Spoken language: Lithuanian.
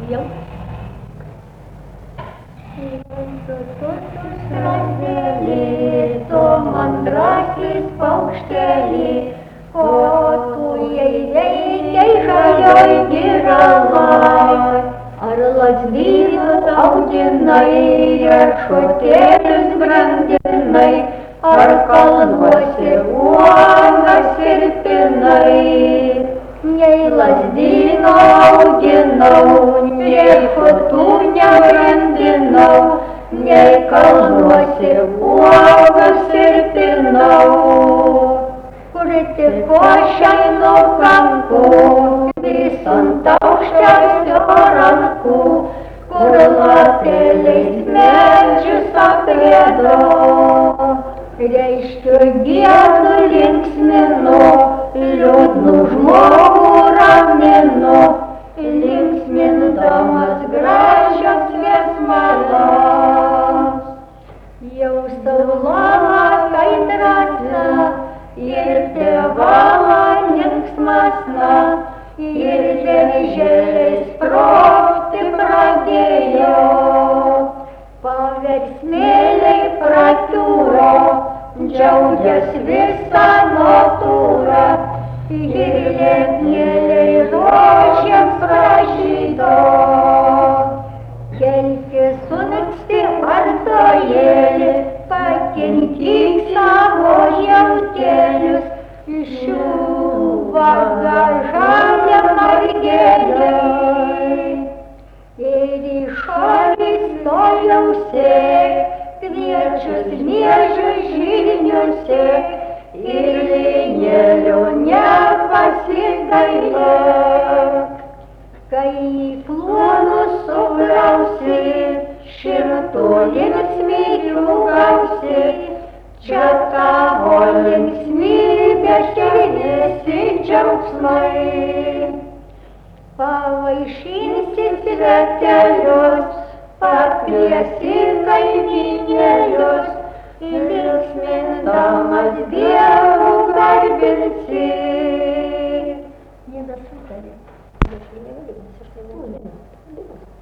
Jau. Razelėto mandrasis paukštelį, ko tu jai veikiai žalioj giralai. Ar lazdynų audinai, ar šotėlius brandinai, ar kalnuose uogas ir pinai. Nei lazdynų auginau, nei šotų nebrandinau, nei kalnuose uogas ir pinau. Kur tik košai nuo kampų, vis ant aukščiausio rankų, kur lapeliais medžius aprėdo. Reiškiu giedu linksminu, liūdnų žmogų raminu, linksmindamas gražios liesmalas. Jau saulama kaitrasna, ir tėvala linksmasna, ir žemžėliais sprogti pradėjo. Paversmėliai pratūro, džiaugias visą natūrą, ir liepnėliai rožėms pražydo. Kelkis sunaksti artojėlį, pakinkyk savo jautėlius, iššūva žalia margėliai. Ir į šalį stojausi, kviečius miežius žilniuose, ir linėlių nepasigailėk. Kai į plonus sugrausi, širtų linksmybių gausi, čia tavo linksmybės visi džiaugsmai. Pavaišinsi svetelius, pakviesi kaimynėlius, linksmindamas Dievų garbinsi. Nebesutarė.